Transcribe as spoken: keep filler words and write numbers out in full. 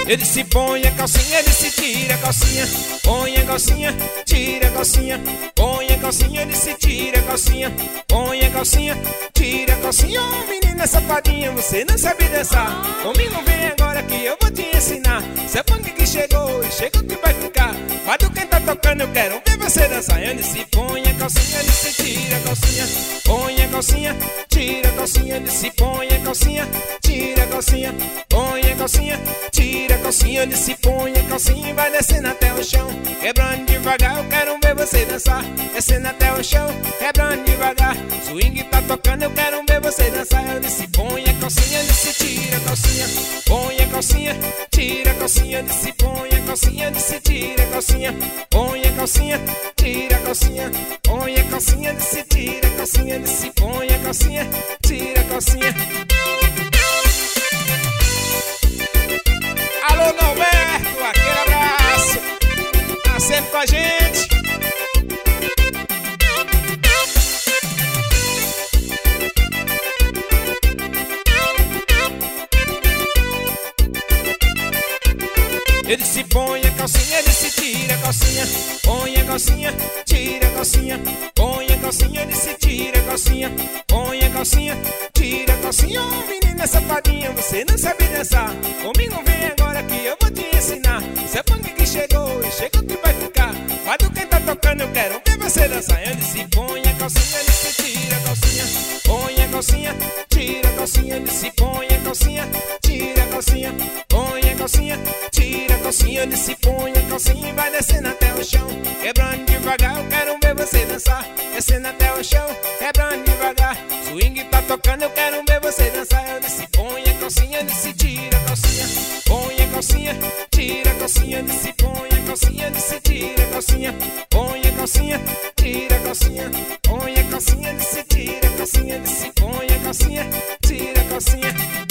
Ele se põe a calcinha, ele se tira a calcinha. Põe a calcinha, tira a calcinha. Põe a calcinha, ele se tira a calcinha. Põe a calcinha, tira a calcinha. Ô menina safadinha, você não sabe dançar. Comigo vem agora que eu vou te ensinar. Seu funk que chegou e chegou que vai ficar. Quando quem tá tocando eu quero ver você dançar. Ele se põe a calcinha, ele se tira a calcinha. Põe a calcinha, tira a calcinha. Ele se põe a calcinha, tira a calcinha. Põe a calcinha, tira a calcinha. Ele se põe a calcinha e vai descendo até o chão. Quebrando devagar, eu quero ver você dançar. Descendo até o chão, quebrando devagar. Swing tá tocando, eu quero ver você dançar. Ele se põe a calcinha, ele se tira a calcinha. Põe a calcinha, tira a calcinha. Ele se põe a calcinha, ele se tira a calcinha. Põe a calcinha, tira a calcinha. Põe a calcinha, ele se tira a calcinha. Ele se põe a calcinha, tira a calcinha. Alô, Norberto, aquele abraço. Tá sempre com a gente. Ele se põe a calcinha, ele se tira a calcinha. Põe a calcinha, tira a calcinha. Põe a calcinha, ele se tira a calcinha. Põe a calcinha, tira a calcinha. Ô menina safadinha, você não sabe dançar. Comigo vem agora que eu vou te ensinar. Seu funk que chegou e chegou que vai ficar. Quando quem tá tocando eu quero ver você dançar. Ele se põe a calcinha, ele se tira a calcinha. Põe a calcinha, tira a calcinha. Ele se põe a calcinha, tira a calcinha. Põe a calcinha, tira a calcinha. Ele se põe a calcinha e vai descendo até o chão. Quebrando devagar, eu quero ver você dançar. Descendo até o chão, quebrando devagar. Swing tá tocando, eu quero ver você dançar. Ele se põe a calcinha, ele se tira a calcinha. Põe a calcinha, tira a calcinha. Ele se põe a calcinha, ele se tira a calcinha. Põe a calcinha, tira a calcinha. Põe a calcinha, ele se tira a calcinha. Ele se põe a calcinha, tira a calcinha.